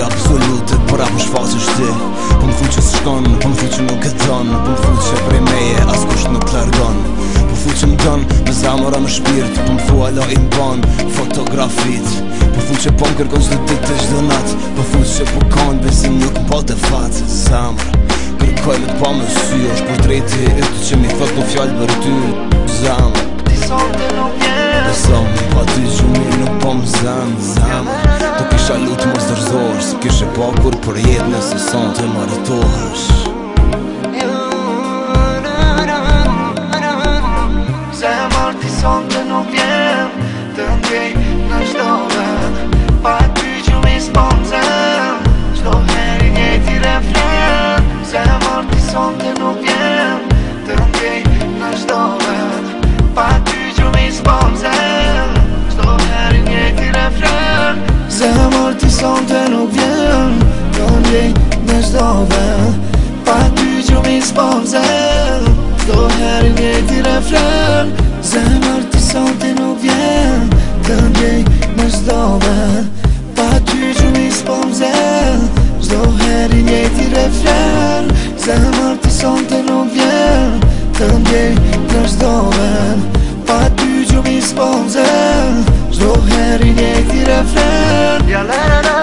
absolute, për apo shfaqësh ti. Po m'thu që s'shkon, po m'thu që nuk e don, po m'thu që prej meje askush nuk largon. Po m'thu që m'don, me zamëra me shpirt, po m'thu ala i m'ban fotografit. Po m'thu që po m'kërkon çdo ditë çdo nat, po m'thu që po kanë besim nuk m'bote fat. Zamër, kërkoj me t'pa me sy, është portreti e ty që mi thot në fjallë për ty. Zamër, besom, pa ty gjumi nuk po m'zem. Zamër, tu kisha lutë mos dërzor, se kishe pakur për jetë nëse son të maritohesh. Zemër ti son të nuk vjen, të ndjej në çdo vend. Pa ty gjumi s'pon zem, çdo heri njëti refren. Zemër ti son të nuk vjen, të ndjej në çdo vend. Pa ty gjumi s'pon zem, çdo heri njëti refren. Zemër ti son të nuk vjen, të ndjej në çdo vend. Pa ty gjumi s'pon zem, çdo heri njëti refren. Zemër ti son të nuk vjen, të ndjej në çdo vend. Pa ty gjumi s'pon zem, çdo heri njëti refren. Zemër ti son të nuk vjen, të ndjej në çdo vend. Pa ty gjumi s'pon zem, çdo heri njëti refren. Ja la la la.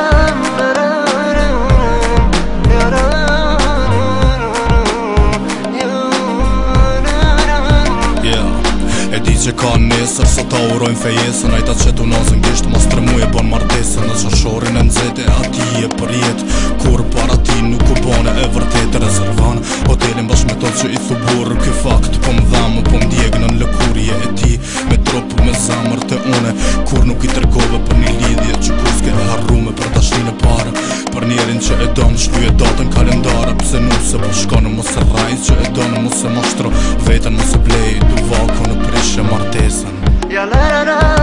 Që ka nesër, sot ta urojnë fejesën. Ajta që tu nazën gisht, mos tërmu e bon martesën. Në qërshorin e nëzete, ati e për jetë. Kur para ti nuk u bane e vërtet e rezervan. Hotelin bash me to që i thubur ky fakt. Po m'dhamë, po m'djegë në lëkurje e ti. Me trup, me zamër të une. Kur nuk i tërgove për një lidhje që kuske e harrume për dashnin e parë. Për njerin që e donë, shlyje datën kalendara. Pse nuse, po shkonë mos e rajnë që e donë, mos e mashtro vetën, mos e blej, du vako në prishe martesën. Ja la la la.